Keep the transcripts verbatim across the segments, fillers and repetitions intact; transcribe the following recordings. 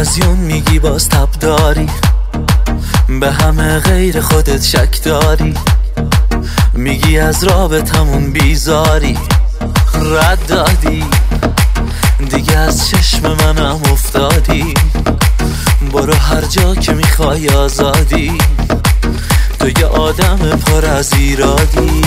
تلویزیون میگی باز تب داری، به همه غیر خودت شک داری، میگی از رابطمون بیزاری، رد دادی دیگه از چشم منم افتادی، برو هر جا که میخوای آزادی، تو یه آدم پر از ایرادی.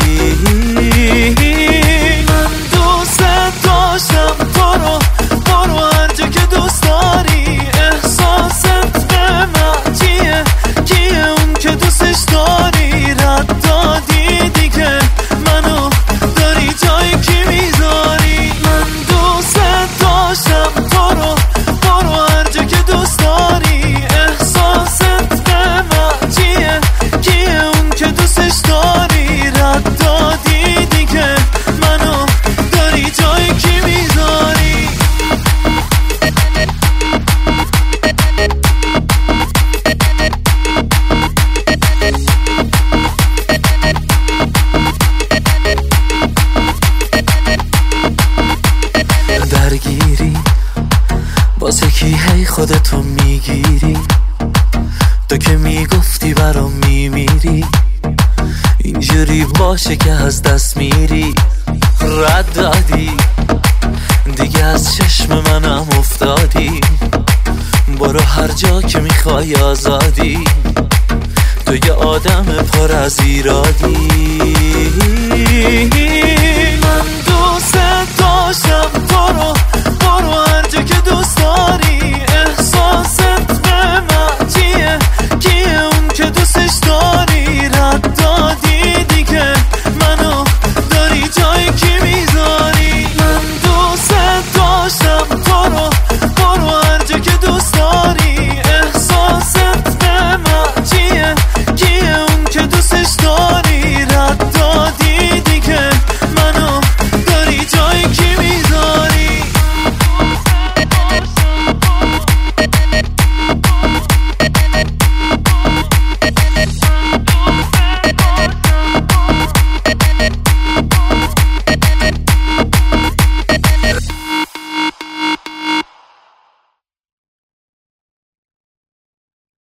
من دوست داشتم تو رو، برو هر جا که دوست داری، احساست به من چیه، کیه اون که دوستش داری، رد دادی دیگه منو داری جایی که میذاری. من دوست داشتم تو رو، برو هر جا که دوست داری، احساست به من چیه، کیه اون که دوستش داری، رد دادی دیگه منو داری جایی که میذاری. درگیری واسه کی هی خودتو میگیری، تو که میگفتی برام میمیری، اینجوری باشه که از دست میری، رد دادی دیگه از چشم منم افتادی، برو هر جا که میخوای آزادی، تو یه آدم پر از ایرادی.